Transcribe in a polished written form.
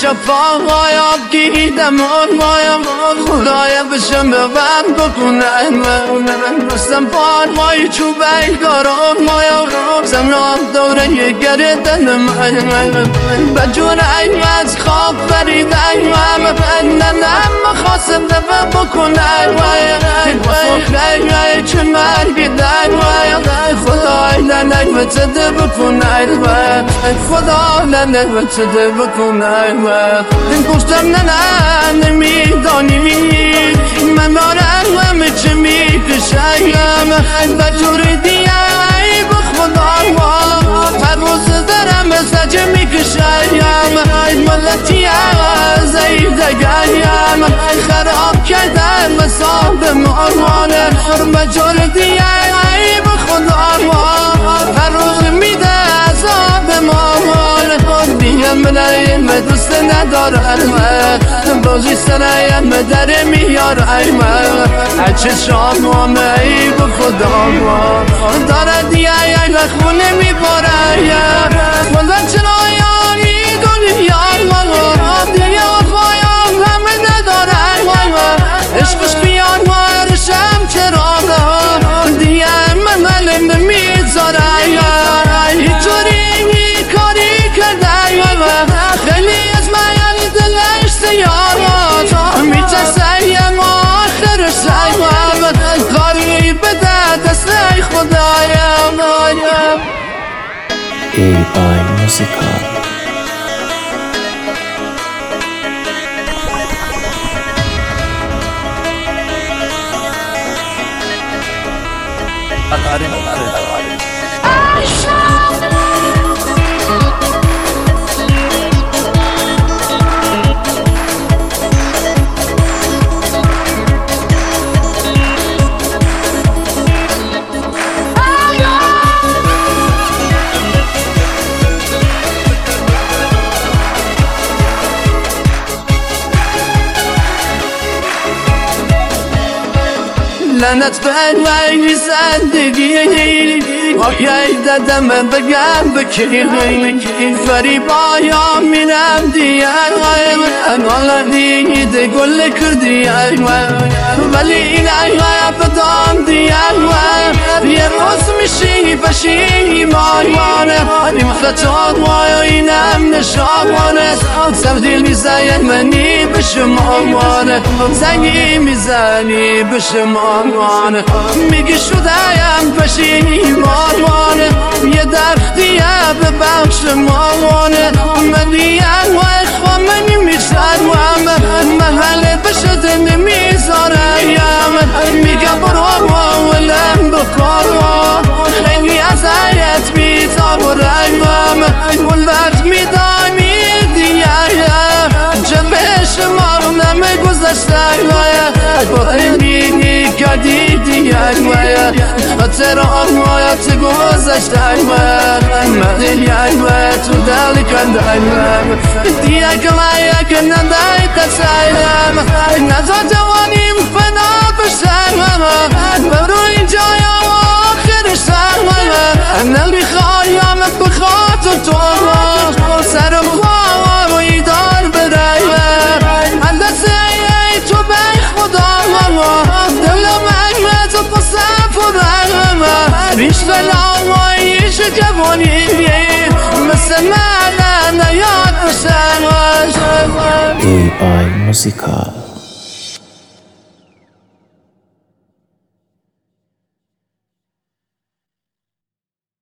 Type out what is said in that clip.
شفاهایم دیدم آنهایم خدایا بشم به من بکنم رستم پارهای چوبه گاران مایم زمرام دوره گردن من بجور این از خواب فریدن نم خواستم دفع بکنم خیلی چه مرگی در خدای لنگ و تده بکنم خدا لنگ و تده بکنم گفتم نه نمیدانی من دارم همه چه میکشم بجور دیگه به خدا هر روز دارم سجه میکشم ملتی از ایدگریم خراب کردن مساب مارمانه بجور دیگه به خدا هر روز میده عذاب مارمانه دیگه من دوست ندارم بازی سرایم در میارم هرچه شام ای به خدا داره دیگه خونه میبارم ولی چرا یاری دنیا دیگه وفایم همه ندارم عشقش بیان مارشم چرا دیگه من علم نمیذارم اینجوری کاری کردم خیلی از من دلش سیارات میترسیم آخر سیم کاری بده دست خدایم AI Musical. لعنت بر زندگی آیه دادم بگم بکی فریبایا میرم دیگر حالا دیده گل کردی ولی این ایوه بدام دیگر یه روز میشی پشیمانه مفتاد مایا اینم نشامانه سفدیل میزنی منی به شمامانه زنگی میزنی به شمامانه میگی شدهیم پشیمانه یه درختیه به بخش مامانه منی انوای خواهمنی میشدوم محله بشده نمیذارم میگم برو ولم بکارم خیلی از حیات بیتار و رنگم اون وقت میدانی دیگه جمعه شما رو نمیگذشتن با اینی کردی دیگه خاطر آمایت گذشتن من تو دل کندن دیگه که ندای تسایم نزا جوانیم فنا بشم برو اینجا یا آخرش نمی خواهیم بخاطر تو سرم خواه و ایدار برایم هندسه ای تو بی خدا دلم اگمت و پسف و رنم ریش دلامایش جوانی مثل من نیاد بشم AI Musical.